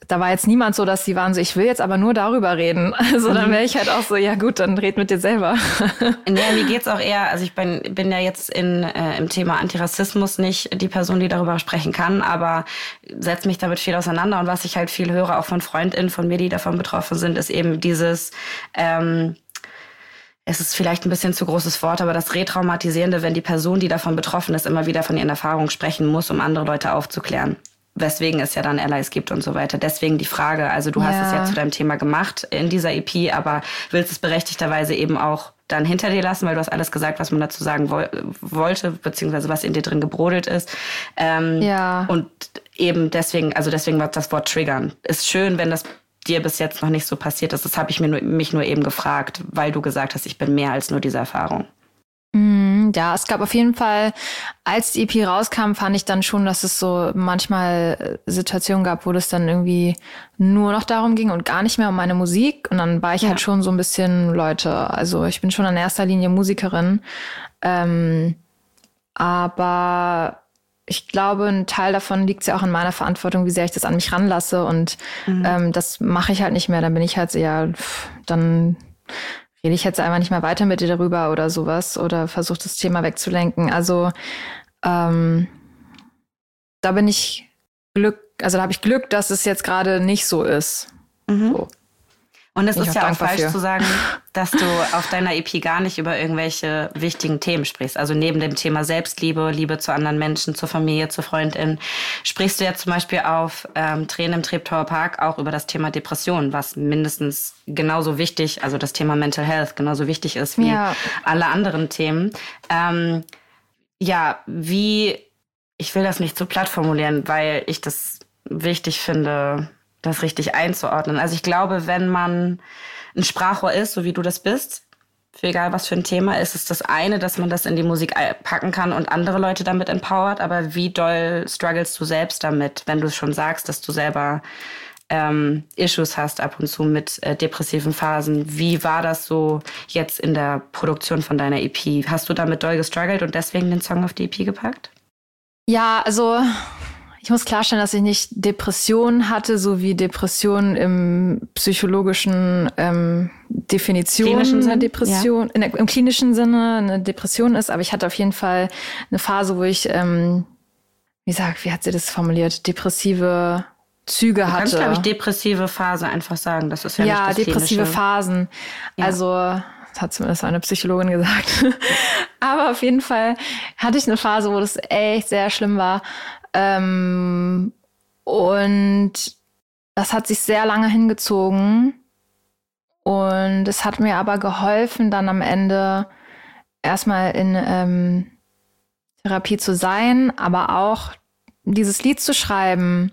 da war jetzt niemand so, dass sie waren so, ich will jetzt aber nur darüber reden. Also dann wäre ich halt auch so, ja gut, dann red mit dir selber. Ja, mir geht's auch eher, also ich bin, bin ja jetzt in, äh, im Thema Antirassismus nicht die Person, die darüber sprechen kann, aber setze mich damit viel auseinander. Und was ich halt viel höre, auch von FreundInnen von mir, die davon betroffen sind, ist eben dieses, ähm, es ist vielleicht ein bisschen zu großes Wort, aber das Retraumatisierende, wenn die Person, die davon betroffen ist, immer wieder von ihren Erfahrungen sprechen muss, um andere Leute aufzuklären. Weswegen es ja dann Allies gibt und so weiter. Deswegen die Frage, also du ja. hast es ja zu deinem Thema gemacht in dieser E P, aber willst es berechtigterweise eben auch dann hinter dir lassen, weil du hast alles gesagt, was man dazu sagen wo- wollte, beziehungsweise was in dir drin gebrodelt ist. Ähm, ja. Und eben deswegen, also deswegen war das Wort triggern. Ist schön, wenn das dir bis jetzt noch nicht so passiert ist. Das habe ich mir nur, mich nur eben gefragt, weil du gesagt hast, ich bin mehr als nur diese Erfahrung. Ja, es gab auf jeden Fall, als die E P rauskam, fand ich dann schon, dass es so manchmal Situationen gab, wo das dann irgendwie nur noch darum ging und gar nicht mehr um meine Musik. Und dann war ich ja. halt schon so ein bisschen, Leute, also ich bin schon in erster Linie Musikerin. Ähm, aber ich glaube, ein Teil davon liegt ja auch in meiner Verantwortung, wie sehr ich das an mich ranlasse. Und mhm. ähm, das mache ich halt nicht mehr. Dann bin ich halt so, ja, pff, dann rede ich jetzt einfach nicht mehr weiter mit dir darüber oder sowas oder versuche das Thema wegzulenken. Also ähm, da bin ich Glück, also da habe ich Glück, dass es jetzt gerade nicht so ist. Mhm. So. Und es Bin ist ja auch falsch für. zu sagen, dass du auf deiner E P gar nicht über irgendwelche wichtigen Themen sprichst. Also neben dem Thema Selbstliebe, Liebe zu anderen Menschen, zur Familie, zur Freundin, sprichst du ja zum Beispiel auf ähm, Tränen im Treptower Park auch über das Thema Depression, was mindestens genauso wichtig, also das Thema Mental Health genauso wichtig ist wie ja. alle anderen Themen. Ähm, ja, wie, ich will das nicht zu platt formulieren, weil ich das wichtig finde, das richtig einzuordnen. Also ich glaube, wenn man ein Sprachrohr ist, so wie du das bist, für egal was für ein Thema, ist es das eine, dass man das in die Musik packen kann und andere Leute damit empowert. Aber wie doll strugglest du selbst damit, wenn du schon sagst, dass du selber ähm, Issues hast ab und zu mit äh, depressiven Phasen? Wie war das so jetzt in der Produktion von deiner E P? Hast du damit doll gestruggelt und deswegen den Song auf die E P gepackt? Ja, also ich muss klarstellen, dass ich nicht Depressionen hatte, so wie Depressionen im psychologischen ähm, Definition Klinischen eine Sinn? Depression, ja. in der, im klinischen Sinne eine Depression ist. Aber ich hatte auf jeden Fall eine Phase, wo ich, ähm, wie sagt, wie hat sie das formuliert, depressive Züge du hatte. kannst, glaube ich, depressive Phase einfach sagen. Das ist ja, ja nicht das depressive Klinische. Phasen. Ja. Also das hat zumindest eine Psychologin gesagt. Aber auf jeden Fall hatte ich eine Phase, wo das echt sehr schlimm war. Ähm, und das hat sich sehr lange hingezogen. Und es hat mir aber geholfen, dann am Ende erstmal in ähm, Therapie zu sein, aber auch dieses Lied zu schreiben,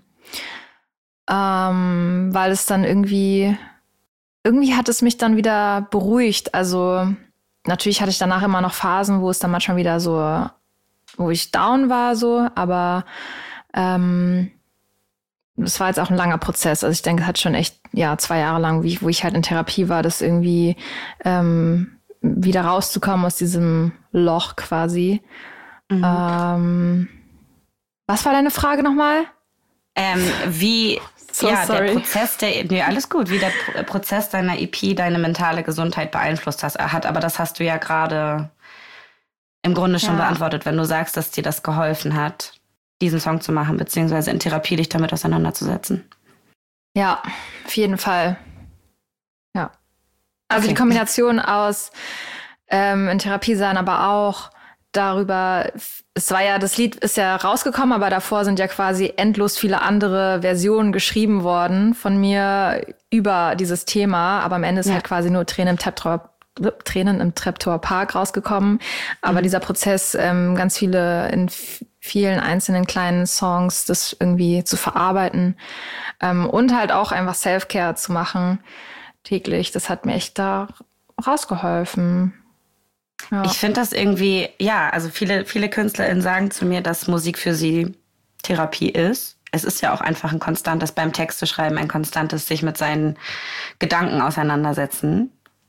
ähm, weil es dann irgendwie, irgendwie hat es mich dann wieder beruhigt. Also natürlich hatte ich danach immer noch Phasen, wo es dann manchmal wieder so, wo ich down war, so, aber ähm, das war jetzt auch ein langer Prozess. Also ich denke, es hat schon echt, ja, zwei Jahre lang, wie, wo ich halt in Therapie war, das irgendwie ähm, wieder rauszukommen aus diesem Loch quasi. Mhm. Ähm, was war deine Frage nochmal? Ähm, wie so ja, sorry. der Prozess, der, nee, alles gut, wie der Pro- Prozess deiner E P deine mentale Gesundheit beeinflusst hast, hat, aber das hast du ja gerade im Grunde schon ja. beantwortet, wenn du sagst, dass dir das geholfen hat, diesen Song zu machen, beziehungsweise in Therapie dich damit auseinanderzusetzen. Ja, auf jeden Fall. Ja. Also okay. Die Kombination aus ähm, in Therapie sein, aber auch darüber, es war ja, das Lied ist ja rausgekommen, aber davor sind ja quasi endlos viele andere Versionen geschrieben worden von mir über dieses Thema, aber am Ende ist ja. halt quasi nur Tränen im Treptower Tränen im Treptower Park rausgekommen. Aber mhm. dieser Prozess, ähm, ganz viele in f- vielen einzelnen kleinen Songs, das irgendwie zu verarbeiten ähm, und halt auch einfach Self-Care zu machen täglich, das hat mir echt da rausgeholfen. Ja. Ich finde das irgendwie, ja, also viele, viele KünstlerInnen sagen zu mir, dass Musik für sie Therapie ist. Es ist ja auch einfach ein konstantes beim Texte schreiben, ein konstantes sich mit seinen Gedanken auseinandersetzen.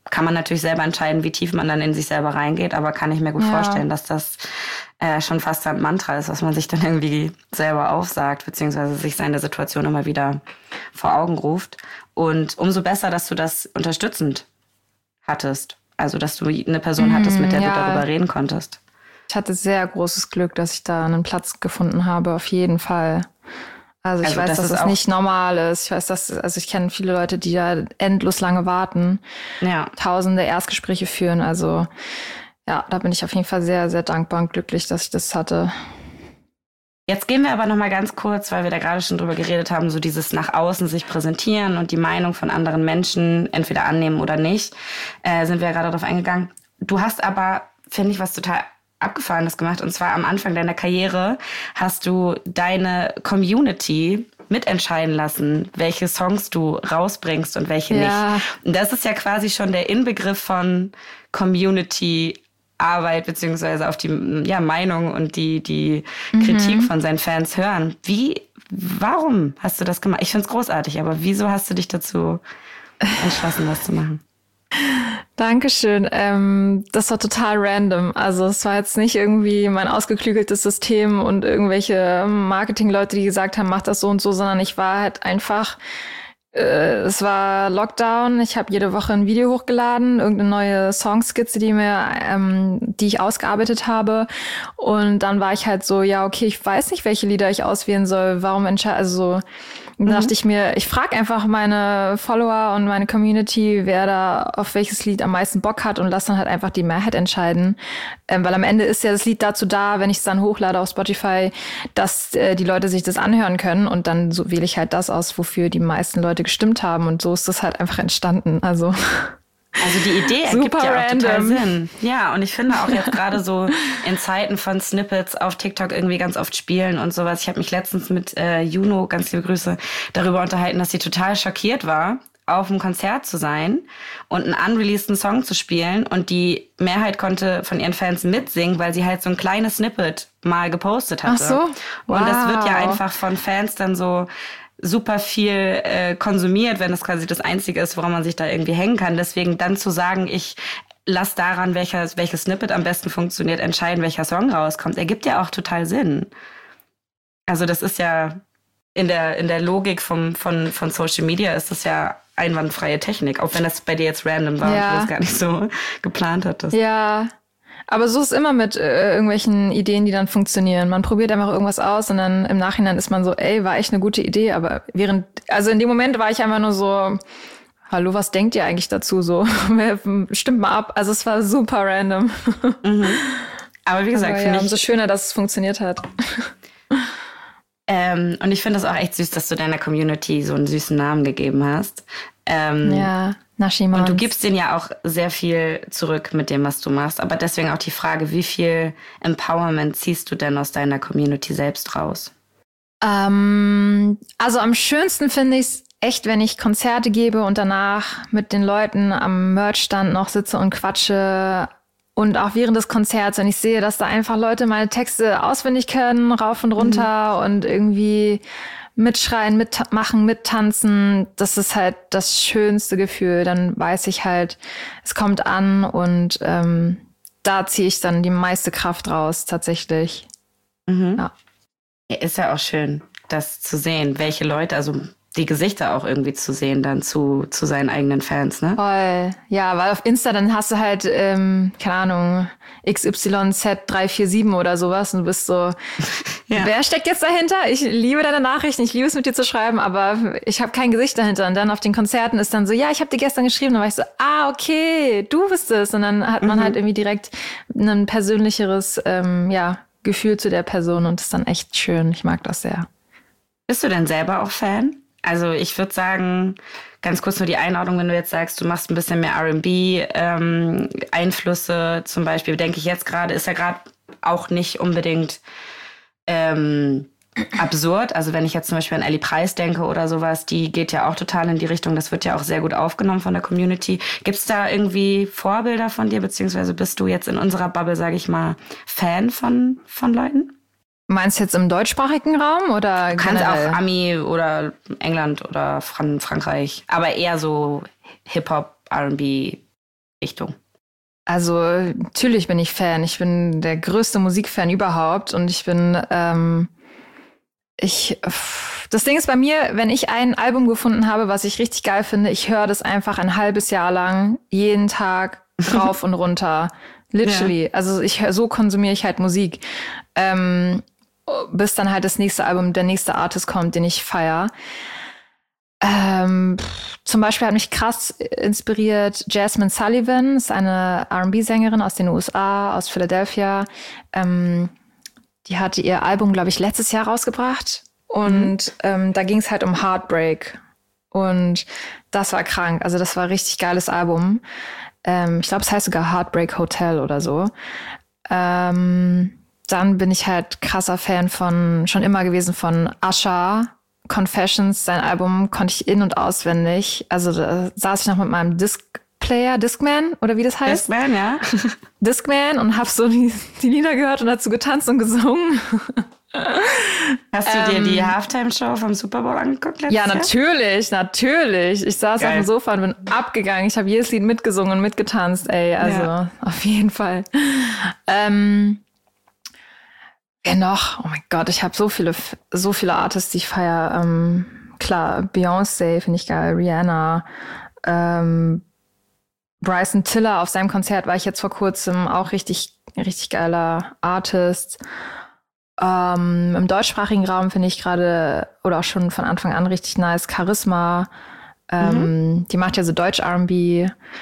kann man natürlich selber entscheiden, wie tief man dann in sich selber reingeht, aber kann ich mir gut ja. vorstellen, dass das äh, schon fast ein Mantra ist, was man sich dann irgendwie selber aufsagt, beziehungsweise sich seine Situation immer wieder vor Augen ruft. Und umso besser, dass du das unterstützend hattest. Also, dass du eine Person hattest, mit der ja. du darüber reden konntest. Ich hatte sehr großes Glück, dass ich da einen Platz gefunden habe, auf jeden Fall. Also ich also weiß, das dass es das nicht normal ist. Ich weiß, dass, also ich kenne viele Leute, die da endlos lange warten, ja. tausende Erstgespräche führen. Also ja, da bin ich auf jeden Fall sehr, sehr dankbar und glücklich, dass ich das hatte. Jetzt gehen wir aber noch mal ganz kurz, weil wir da gerade schon drüber geredet haben, so dieses nach außen sich präsentieren und die Meinung von anderen Menschen entweder annehmen oder nicht, äh, sind wir ja gerade darauf eingegangen. Du hast aber, finde ich, was total Abgefahrenes gemacht. Und zwar am Anfang deiner Karriere hast du deine Community mitentscheiden lassen, welche Songs du rausbringst und welche ja. nicht. Und das ist ja quasi schon der Inbegriff von Community-Arbeit beziehungsweise auf die ja, Meinung und die, die mhm. Kritik von seinen Fans hören. Wie, warum hast du das gemacht? Ich finde es großartig, aber wieso hast du dich dazu entschlossen, das zu machen? Dankeschön. Ähm, das war total random. Also es war jetzt nicht irgendwie mein ausgeklügeltes System und irgendwelche Marketingleute, die gesagt haben, mach das so und so, sondern ich war halt einfach, äh, es war Lockdown. Ich habe jede Woche ein Video hochgeladen, irgendeine neue Songskizze, die mir, ähm, die ich ausgearbeitet habe. Und dann war ich halt so, ja okay, ich weiß nicht, welche Lieder ich auswählen soll. Warum entscheide also so. Und dann mhm. dachte ich mir, ich frage einfach meine Follower und meine Community, wer da auf welches Lied am meisten Bock hat und lass dann halt einfach die Mehrheit entscheiden. Ähm, weil am Ende ist ja das Lied dazu da, wenn ich es dann hochlade auf Spotify, dass äh, die Leute sich das anhören können und dann so wähle ich halt das aus, wofür die meisten Leute gestimmt haben und so ist das halt einfach entstanden. Also... Also die Idee ergibt ja auch random. Total Sinn. Ja, und ich finde auch jetzt gerade so in Zeiten von Snippets auf TikTok irgendwie ganz oft spielen und sowas. Ich habe mich letztens mit äh, Juno, ganz liebe Grüße, darüber unterhalten, dass sie total schockiert war, auf einem Konzert zu sein und einen unreleaseden Song zu spielen. Und die Mehrheit konnte von ihren Fans mitsingen, weil sie halt so ein kleines Snippet mal gepostet hatte. Ach so? Wow. Und das wird ja einfach von Fans dann so... super viel äh, konsumiert, wenn das quasi das Einzige ist, woran man sich da irgendwie hängen kann. Deswegen dann zu sagen, ich lass daran, welcher, welches Snippet am besten funktioniert, entscheiden, welcher Song rauskommt, ergibt ja auch total Sinn. Also das ist ja in der in der Logik vom, von, von Social Media ist das ja einwandfreie Technik, auch wenn das bei dir jetzt random war ja. und du das gar nicht so geplant hattest. Ja, aber so ist immer mit äh, irgendwelchen Ideen, die dann funktionieren. Man probiert einfach irgendwas aus und dann im Nachhinein ist man so, ey, war echt eine gute Idee. Aber während, also in dem Moment war ich einfach nur so, hallo, was denkt ihr eigentlich dazu? So, stimmt mal ab. Also es war super random. Mhm. Aber wie gesagt, finde ja, ich... umso schöner, dass es funktioniert hat. Ähm, und ich finde es auch echt süß, dass du deiner Community so einen süßen Namen gegeben hast. Ähm, ja, Nashimans. Und du gibst denen ja auch sehr viel zurück mit dem, was du machst. Aber deswegen auch die Frage, wie viel Empowerment ziehst du denn aus deiner Community selbst raus? Ähm, also am schönsten finde ich es echt, wenn ich Konzerte gebe und danach mit den Leuten am Merchstand noch sitze und quatsche. Und auch während des Konzerts, wenn ich sehe, dass da einfach Leute meine Texte auswendig können, rauf und runter mhm. und irgendwie mitschreien, mitmachen, mittanzen, das ist halt das schönste Gefühl. Dann weiß ich halt, es kommt an und ähm, da ziehe ich dann die meiste Kraft raus, tatsächlich. Mhm. Ja. Ist ja auch schön, das zu sehen, welche Leute, also die Gesichter auch irgendwie zu sehen dann zu zu seinen eigenen Fans, ne? Voll. Ja, weil auf Insta dann hast du halt, ähm, keine Ahnung, X Y Z drei vier sieben oder sowas und du bist so, ja. Wer steckt jetzt dahinter? Ich liebe deine Nachrichten, ich liebe es mit dir zu schreiben, aber ich habe kein Gesicht dahinter. Und dann auf den Konzerten ist dann so, ja, ich habe dir gestern geschrieben. Dann war ich so, ah, okay, du bist es. Und dann hat man mhm. halt irgendwie direkt ein persönlicheres ähm, ja, Gefühl zu der Person und ist dann echt schön. Ich mag das sehr. Bist du denn selber auch Fan? Also ich würde sagen, ganz kurz nur die Einordnung, wenn du jetzt sagst, du machst ein bisschen mehr R and B, ähm, Einflüsse zum Beispiel, denke ich jetzt gerade, ist ja gerade auch nicht unbedingt ähm, absurd. Also wenn ich jetzt zum Beispiel an Ellie Preis denke oder sowas, die geht ja auch total in die Richtung, das wird ja auch sehr gut aufgenommen von der Community. Gibt es da irgendwie Vorbilder von dir, beziehungsweise bist du jetzt in unserer Bubble, sage ich mal, Fan von, von Leuten? Meinst du jetzt im deutschsprachigen Raum oder du kannst generell? Auch Ami oder England oder Fran- Frankreich, aber eher so Hip-Hop, R and B. Richtung? Also natürlich bin ich Fan. Ich bin der größte Musikfan überhaupt und ich bin, ähm, ich, das Ding ist bei mir, wenn ich ein Album gefunden habe, was ich richtig geil finde, ich höre das einfach ein halbes Jahr lang, jeden Tag rauf und runter. Literally. Ja. Also ich so konsumiere ich halt Musik. Ähm, bis dann halt das nächste Album, der nächste Artist kommt, den ich feiere. Ähm, zum Beispiel hat mich krass inspiriert Jasmine Sullivan, ist eine R and B-Sängerin aus den U S A, aus Philadelphia. Ähm, die hatte ihr Album, glaube ich, letztes Jahr rausgebracht. Und mhm. ähm, da ging es halt um Heartbreak. Und das war krank. Also das war ein richtig geiles Album. Ähm, ich glaube, es heißt sogar Heartbreak Hotel oder so. Ähm, dann bin ich halt krasser Fan von, schon immer gewesen von Usher. Confessions, sein Album konnte ich in- und auswendig. Also da saß ich noch mit meinem Discplayer, Discman oder wie das heißt. Discman, ja. Discman und hab so die, die Lieder gehört und dazu getanzt und gesungen. Hast du dir ähm, die Halftime-Show vom Super Bowl angeguckt letztes Ja, natürlich, Jahr? natürlich. Ich saß Geil. auf dem Sofa und bin abgegangen. Ich habe jedes Lied mitgesungen und mitgetanzt, ey. Also ja. auf jeden Fall. Ähm, Wer noch? Oh mein Gott, ich habe so viele, so viele Artists, die ich feiere. Ähm, klar, Beyoncé finde ich geil, Rihanna, ähm, Bryson Tiller auf seinem Konzert war ich jetzt vor kurzem, auch richtig, richtig geiler Artist. Ähm, im deutschsprachigen Raum finde ich gerade, oder auch schon von Anfang an richtig nice, Charisma. Ähm, mhm. Die macht ja so Deutsch-R and B.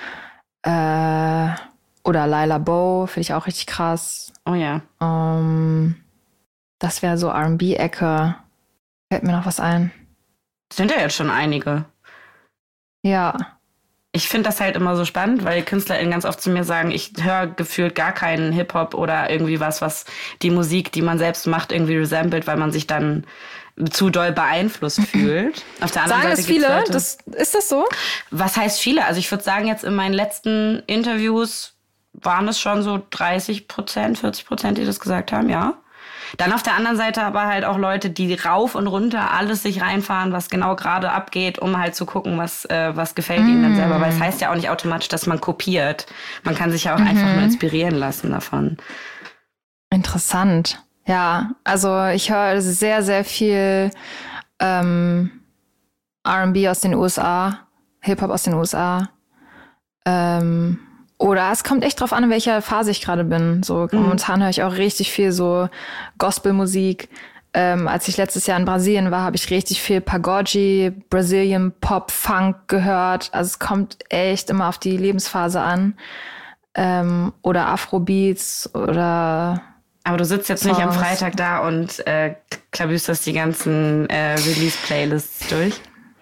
Äh, oder Laila Bow, finde ich auch richtig krass. Oh ja. Ähm, Das wäre so R and B-Ecke. Fällt mir noch was ein. Sind ja jetzt schon einige. Ja. Ich finde das halt immer so spannend, weil KünstlerInnen ganz oft zu mir sagen, ich höre gefühlt gar keinen Hip-Hop oder irgendwie was, was die Musik, die man selbst macht, irgendwie resembelt, weil man sich dann zu doll beeinflusst fühlt. Auf der anderen sagen Seite das viele? Leute, das, ist das so? Was heißt viele? Also ich würde sagen, jetzt in meinen letzten Interviews waren es schon so dreißig Prozent, vierzig Prozent, die das gesagt haben, ja. Dann auf der anderen Seite aber halt auch Leute, die rauf und runter alles sich reinfahren, was genau gerade abgeht, um halt zu gucken, was äh, was gefällt mm. ihnen dann selber. Weil es heißt ja auch nicht automatisch, dass man kopiert. Man kann sich ja auch mhm. einfach nur inspirieren lassen davon. Interessant. Ja, also ich höre sehr, sehr viel ähm, R and B aus den U S A, Hip-Hop aus den U S A. Ähm, Oder es kommt echt drauf an, in welcher Phase ich gerade bin. So mhm. momentan höre ich auch richtig viel so Gospelmusik. Ähm, als ich letztes Jahr in Brasilien war, habe ich richtig viel Pagode, Brazilian Pop, Funk gehört. Also es kommt echt immer auf die Lebensphase an. Ähm, oder Afrobeats oder... Aber du sitzt jetzt Songs. Nicht am Freitag da und äh, klabüsterst die ganzen äh, Release-Playlists durch?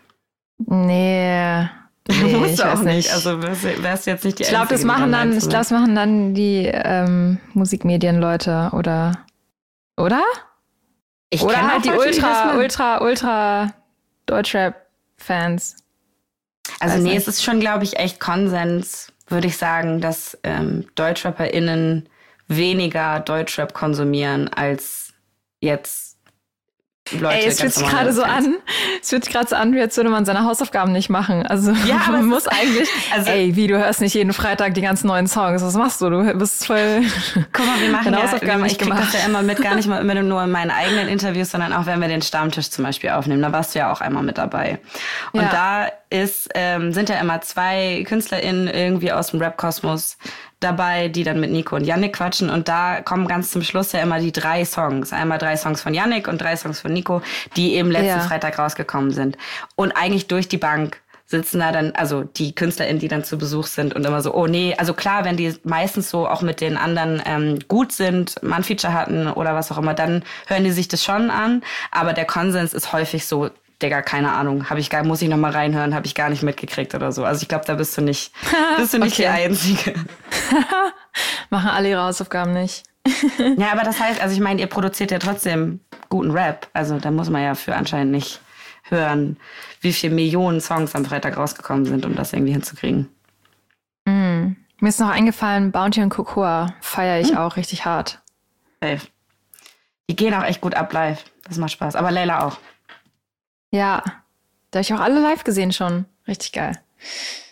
Nee... Nee, musst ich du auch weiß nicht. nicht. Also wärst, wärst du jetzt nicht die Ich glaube, das machen dann, ich glaube, das machen dann die ähm, Musikmedienleute oder oder? Ich oder halt die Ultra, Ultra, Ultra Deutschrap-Fans. Also nee, es ist schon, glaube ich, echt Konsens, würde ich sagen, dass ähm, DeutschrapperInnen weniger Deutschrap konsumieren als jetzt Leute. Ey, es fühlt sich gerade so an, es fühlt sich gerade so an, wie als würde man seine Hausaufgaben nicht machen. Also ja, aber man muss eigentlich, also, ey, wie, du hörst nicht jeden Freitag die ganzen neuen Songs, was machst du? Du bist voll... Guck mal, wir machen ja, Hausaufgaben ich krieg gemacht. das ja immer mit, gar nicht mal immer nur in meinen eigenen Interviews, sondern auch, wenn wir den Stammtisch zum Beispiel aufnehmen. Da warst du ja auch einmal mit dabei. Und ja. da ist, ähm, sind ja immer zwei KünstlerInnen irgendwie aus dem Rap-Kosmos dabei, die dann mit Nico und Yannick quatschen. Und da kommen ganz zum Schluss ja immer die drei Songs. Einmal drei Songs von Yannick und drei Songs von Nico, die eben letzten ja. Freitag rausgekommen sind. Und eigentlich durch die Bank sitzen da dann, also die KünstlerInnen, die dann zu Besuch sind und immer so, oh nee, also klar, wenn die meistens so auch mit den anderen ähm, gut sind, mal ein Feature hatten oder was auch immer, dann hören die sich das schon an. Aber der Konsens ist häufig so, Digga, keine Ahnung, habe ich gar, muss ich noch mal reinhören, habe ich gar nicht mitgekriegt oder so. Also ich glaube, da bist du nicht, bist du nicht okay. die Einzige. Machen alle ihre Hausaufgaben nicht. Ja, aber das heißt, also ich meine, ihr produziert ja trotzdem guten Rap. Also da muss man ja für anscheinend nicht hören, wie viele Millionen Songs am Freitag rausgekommen sind, um das irgendwie hinzukriegen. Mm. Mir ist noch eingefallen, Bounty und Cocoa feiere ich mm. auch richtig hart. Safe. Die gehen auch echt gut ab live. Das macht Spaß. Aber Layla auch. Ja, da habe ich auch alle live gesehen schon. Richtig geil.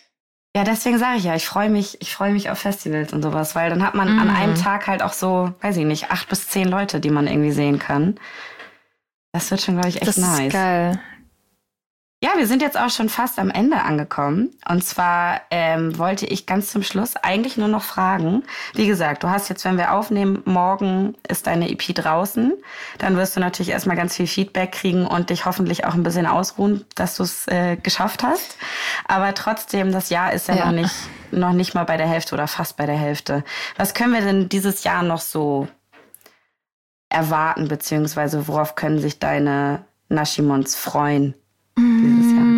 Ja, deswegen sage ich ja, ich freue mich, ich freue mich auf Festivals und sowas, weil dann hat man mm. an einem Tag halt auch so, weiß ich nicht, acht bis zehn Leute, die man irgendwie sehen kann. Das wird schon, glaube ich, echt das nice. Das ist geil. Ja, wir sind jetzt auch schon fast am Ende angekommen. Und zwar ähm, wollte ich ganz zum Schluss eigentlich nur noch fragen. Wie gesagt, du hast jetzt, wenn wir aufnehmen, morgen ist deine E P draußen. Dann wirst du natürlich erstmal ganz viel Feedback kriegen und dich hoffentlich auch ein bisschen ausruhen, dass du es äh, geschafft hast. Aber trotzdem, das Jahr ist ja, ja. noch nicht noch nicht mal bei der Hälfte oder fast bei der Hälfte. Was können wir denn dieses Jahr noch so erwarten, beziehungsweise worauf können sich deine Nashimons freuen? Dieses Jahr.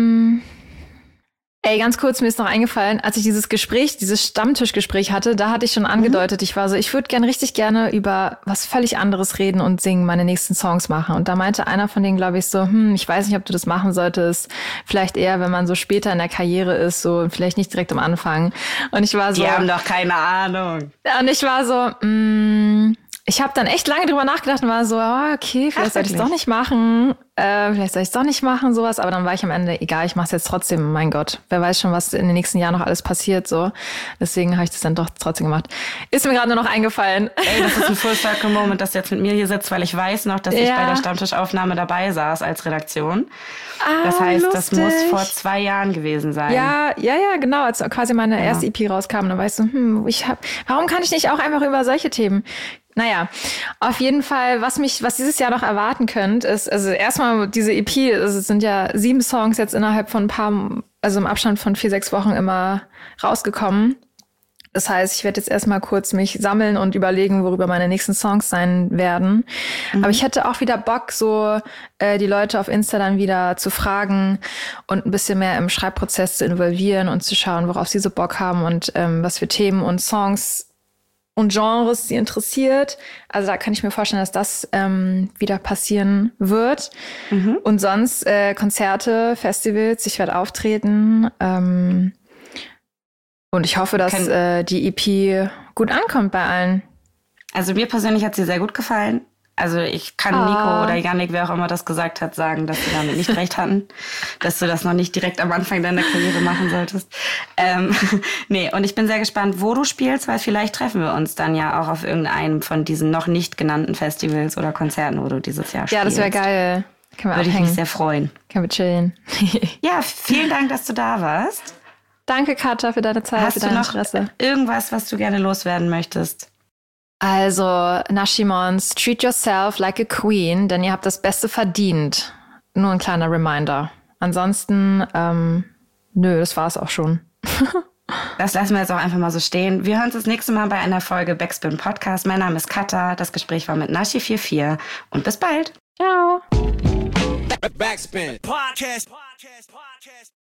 Ey, ganz kurz, mir ist noch eingefallen, als ich dieses Gespräch, dieses Stammtischgespräch hatte, da hatte ich schon angedeutet, ich war so, ich würde gern richtig gerne über was völlig anderes reden und singen, meine nächsten Songs machen. Und da meinte einer von denen, glaube ich, so, hm, ich weiß nicht, ob du das machen solltest. Vielleicht eher, wenn man so später in der Karriere ist, so vielleicht nicht direkt am Anfang. Und ich war so... Die haben doch keine Ahnung. Und ich war so, mh, ich habe dann echt lange drüber nachgedacht und war so, oh, okay, vielleicht soll ich es doch nicht machen. Äh, vielleicht soll ich es doch nicht machen, sowas. Aber dann war ich am Ende, egal, ich mache es jetzt trotzdem. Mein Gott, wer weiß schon, was in den nächsten Jahren noch alles passiert. So, deswegen habe ich das dann doch trotzdem gemacht. Ist mir gerade nur noch eingefallen. Ey, das ist ein Full-Circle-Moment, dass du jetzt mit mir hier sitzt, weil ich weiß noch, dass ja. ich bei der Stammtischaufnahme dabei saß als Redaktion. Ah, das heißt, lustig. Das muss vor zwei Jahren gewesen sein. Ja, ja, ja, genau. Als quasi meine ja. erste E P rauskam, dann war ich so, hm, ich hab, warum kann ich nicht auch einfach über solche Themen? Naja, auf jeden Fall, was mich, was dieses Jahr noch erwarten könnt, ist, also erstmal diese E P, also es sind ja sieben Songs jetzt innerhalb von ein paar, also im Abstand von vier, sechs Wochen immer rausgekommen. Das heißt, ich werde jetzt erstmal kurz mich sammeln und überlegen, worüber meine nächsten Songs sein werden. Mhm. Aber ich hätte auch wieder Bock, so äh, die Leute auf Insta dann wieder zu fragen und ein bisschen mehr im Schreibprozess zu involvieren und zu schauen, worauf sie so Bock haben und ähm, was für Themen und Songs und Genres sie interessiert. Also da kann ich mir vorstellen, dass das ähm, wieder passieren wird. Mhm. Und sonst äh, Konzerte, Festivals, ich werde auftreten. Ähm, und ich hoffe, dass äh, die E P gut ankommt bei allen. Also mir persönlich hat sie sehr gut gefallen. Also ich kann ah. Nico oder Yannick, wer auch immer das gesagt hat, sagen, dass sie damit nicht recht hatten. Dass du das noch nicht direkt am Anfang deiner Karriere machen solltest. Ähm, nee, und ich bin sehr gespannt, wo du spielst, weil vielleicht treffen wir uns dann ja auch auf irgendeinem von diesen noch nicht genannten Festivals oder Konzerten, wo du dieses Jahr spielst. Ja, das wäre geil. Können wir Würde abhängen. ich mich sehr freuen. Können wir chillen. Ja, vielen Dank, dass du da warst. Danke, Katja, für deine Zeit, Hast für dein du noch Interesse. Irgendwas, was du gerne loswerden möchtest? Also, Nashimons, treat yourself like a queen, denn ihr habt das Beste verdient. Nur ein kleiner Reminder. Ansonsten, ähm, nö, das war's auch schon. Das lassen wir jetzt auch einfach mal so stehen. Wir hören uns das nächste Mal bei einer Folge Backspin Podcast. Mein Name ist Katja, das Gespräch war mit Nashi vierundvierzig und bis bald. Ciao. Backspin Podcast. Podcast. Podcast.